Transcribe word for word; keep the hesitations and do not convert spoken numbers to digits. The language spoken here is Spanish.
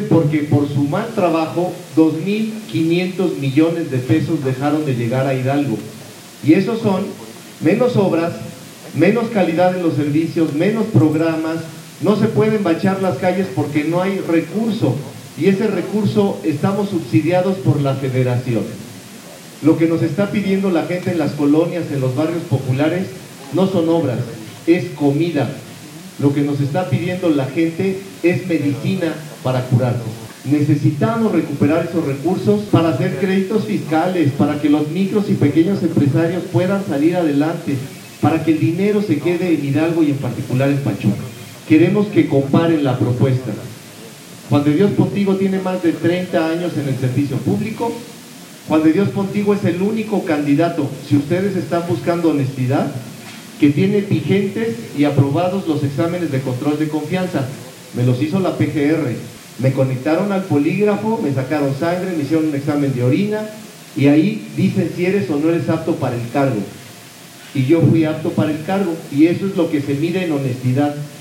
porque por su mal trabajo dos mil quinientos millones de pesos dejaron de llegar a Hidalgo. Y esos son menos obras, menos calidad en los servicios, menos programas, no se pueden bachar las calles porque no hay recurso. Y ese recurso estamos subsidiados por la federación. Lo que nos está pidiendo la gente en las colonias, en los barrios populares, no son obras, es comida. Lo que nos está pidiendo la gente es medicina para curarnos. Necesitamos recuperar esos recursos para hacer créditos fiscales, para que los micros y pequeños empresarios puedan salir adelante, para que el dinero se quede en Hidalgo y en particular en Pachuca. Queremos que comparen la propuesta. Juan de Dios Pontigo tiene más de treinta años en el servicio público. Juan de Dios Pontigo es el único candidato, si ustedes están buscando honestidad, que tiene vigentes y aprobados los exámenes de control de confianza. Me los hizo la P G R, me conectaron al polígrafo, me sacaron sangre, me hicieron un examen de orina y ahí dicen si eres o no eres apto para el cargo. Y yo fui apto para el cargo y eso es lo que se mide en honestidad.